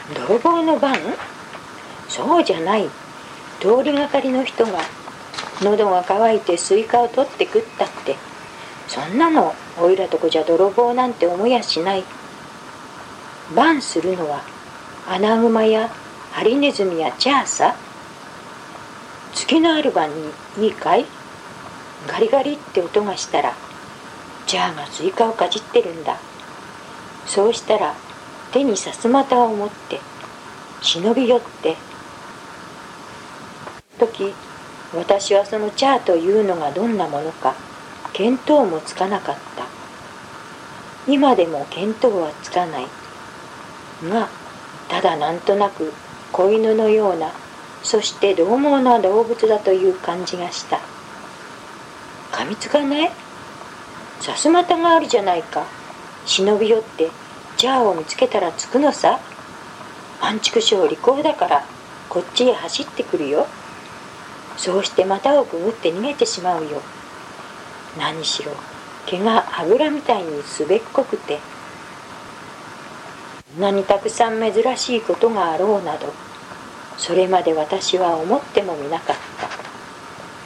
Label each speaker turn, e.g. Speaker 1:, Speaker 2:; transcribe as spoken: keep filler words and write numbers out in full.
Speaker 1: 泥棒の番？そうじゃない。通りがかりの人が喉が渇いてスイカを取って食ったって、そんなのおいらとこじゃ泥棒なんて思いやしない。番するのはアナグマやハリネズミやチャーさ。月のある晩にいいかい？ガリガリって音がしたらチャーがスイカをかじってるんだ。そうしたら手にさすまたを持って忍び寄って、時私はそのチャーというのがどんなものか見当もつかなかった。今でも見当はつかないが、ただなんとなく子犬のような、そして獰猛な動物だという感じがした。噛みつかない？さすまたがあるじゃないか。忍び寄ってチャーを見つけたらつくのさ。安畜生利口だからこっちへ走ってくるよ。そうして股をくぐって逃げてしまうよ。何しろ毛が油みたいにすべっこくて、こんなにたくさん珍しいことがあろうなど、それまで私は思ってもみなかった。